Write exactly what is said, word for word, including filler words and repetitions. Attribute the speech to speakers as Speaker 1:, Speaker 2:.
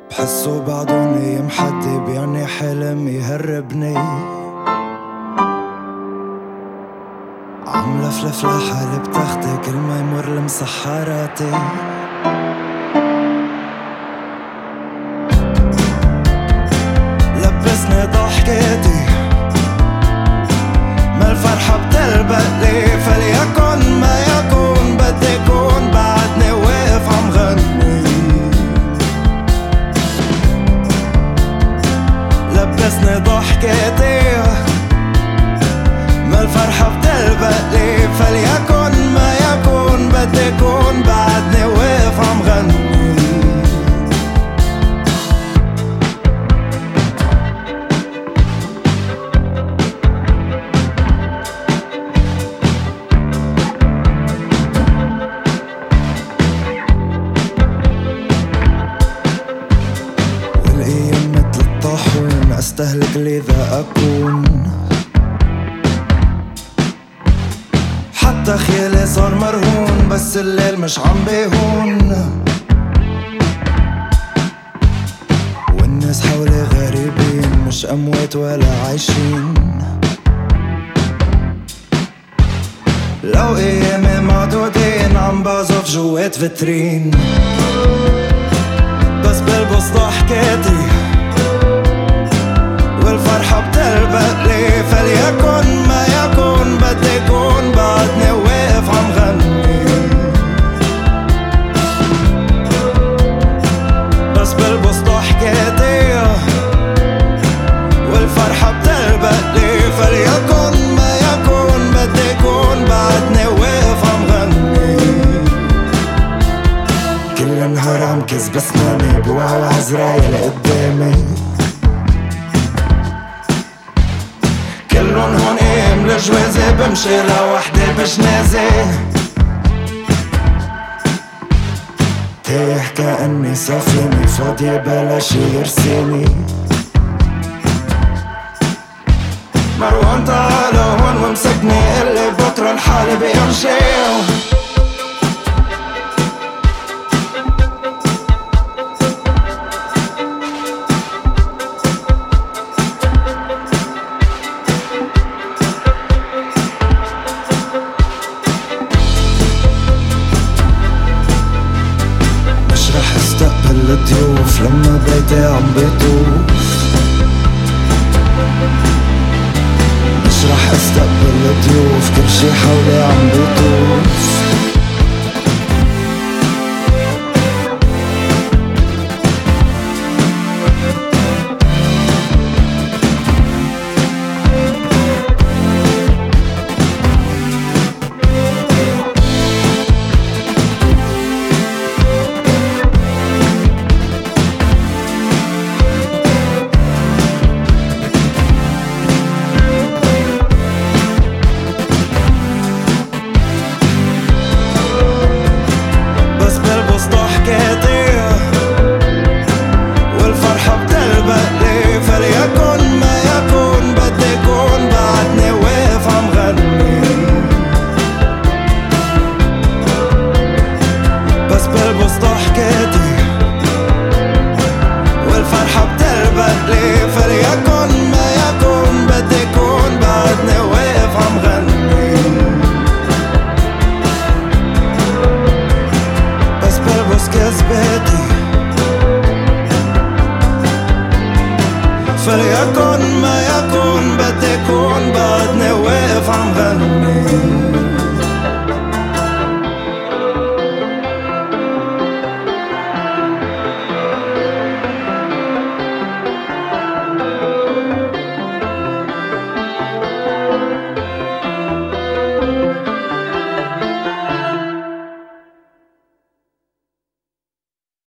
Speaker 1: بحسه بعده نايم حد بيعني حلم يهربني، عم لفلف لحالي بتختي كل ما يمر لمسحراتي. لبسني ضحكتي ما الفرحة بتلبقلي، فليكن ما يكون بدي كون بعدني واقف عم غني. لبسني ضحكتي ما الفرحة بتلبقلي، فليكن ما يكون بدي كون بعدني واقف عم غني. والأيام متل الطاحون أستهلك لذا أكون، حتى خيالي صار مرهون بس الليل مش عم بيهون. والناس حولي غريبين مش أموات ولا عايشين. لو أيامي معدودين عم بعزف جوات فترين، بس بلبس ضحكاتي والفرحة بتلبقلي، فليكن ما يكون بدي كون بعدني واقف عم غني. بس بلبس ضحكاتي والفرحة بتلبقلي، فليكن ما يكون بدي كون بعدني واقف عم غني. كل نهار عم كذب اسناني بوعى عزرايل قدامي، كلن هون قيم لجوازي بمشي لوحدي بجنازي. تايه كأني سفينة فاضية بلا شي يرسيني. مروان تعال هون وامسكني اللي بكرة الحالي بيمشي. استقبل الضيوف لما بيتي عم بيطوف، مش رح استقبل الضيوف كل شي حولي عم بيطوف.